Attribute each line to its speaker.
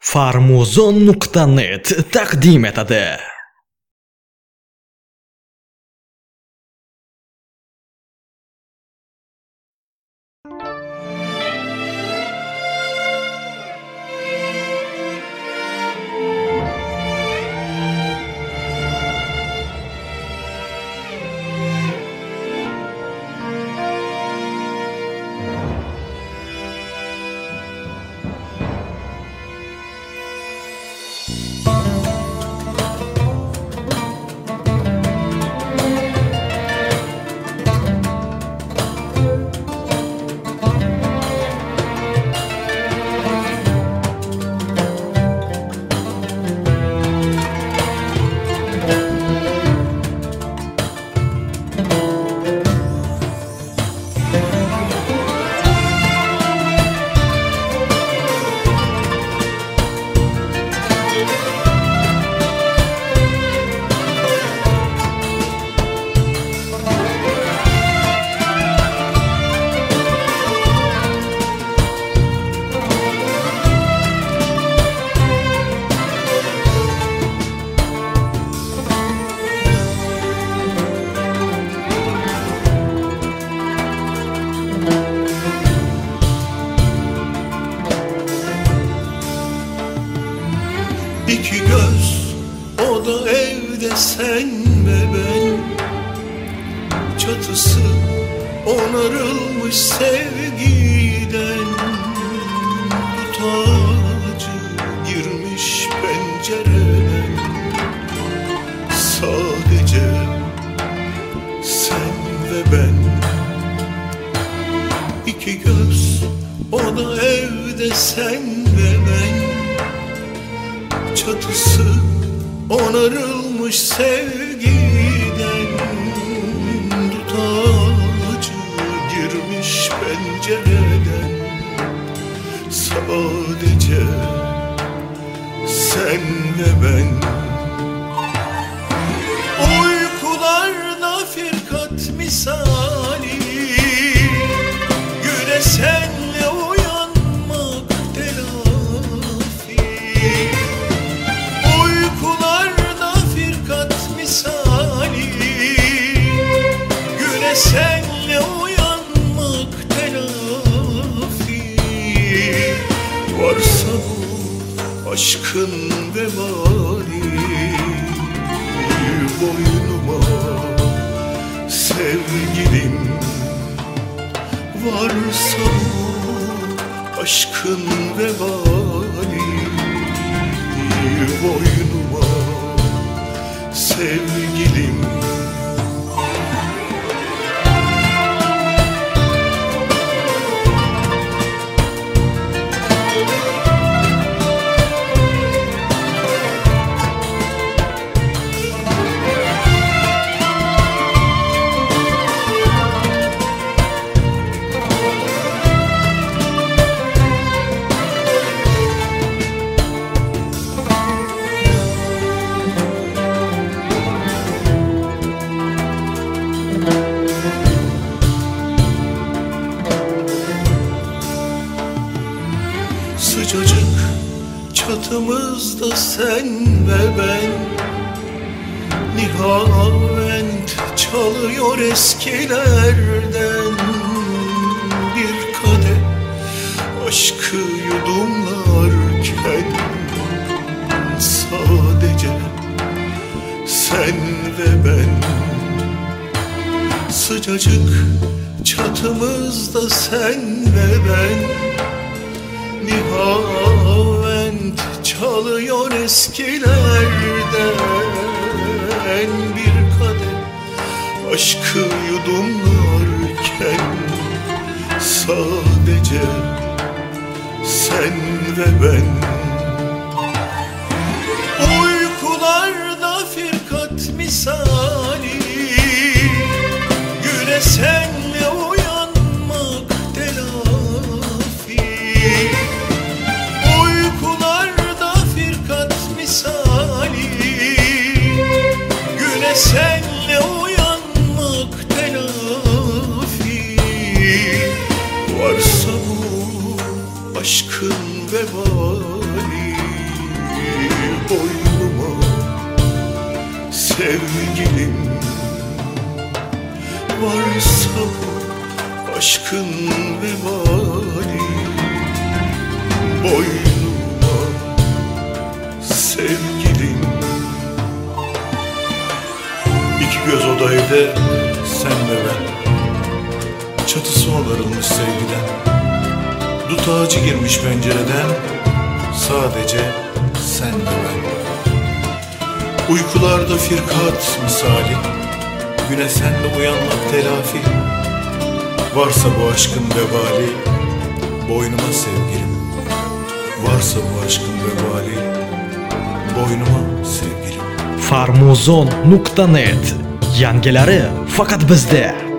Speaker 1: Farmuzon.net taqdim etadi.
Speaker 2: İki göz, o da evde sen ve ben. Çatısı onarılmış sevgiden. Dut ağacı girmiş pencereden. Sadece sen ve ben. İki göz, o da evde sen ve ben. Çatısı onarılmış sevgiden. Dut ağacı girmiş pencereden. Sadece sen ve ben. Uykularda firkat misali, güne senle uyanmak telafi. Uykularda firkat misali, güne senle uyanmak telafi. Varsa bu aşkın vebali, boynuma sevgilim. Varsa bu aşkın vebali, boynuma sevgilim. Sıcacık çatımızda sen ve ben. Nihavent çalıyor eskilerden. Bir kadeh aşkı yudumlarken. Sadece sen ve ben. Sıcacık çatımızda sen ve ben. Nihavent çalıyor eskilerden. Bir kadeh aşkı yudumlarken. Sadece sen ve ben. Uykularda firkat misali, güne senle uyanmak telafi. Uykularda firkat misali, güne senle uyanmak telafi. Varsa bu aşkın vebali, boynuma sevgilim. Varsa bu aşkın vebali boynuma sevgilim. İki göz oda evde sen ve ben, çatısı onarılmış sevgiden. Dut ağacı girmiş pencereden, sadece sen ve ben. Uykularda firkat misali, güne senle uyanmak telafi. Varsa bu aşkın vebali boynuma sevgilim. Varsa bu aşkın vebali boynuma sevgilim.
Speaker 1: Farmuzon.net. Yangilari faqat bizda.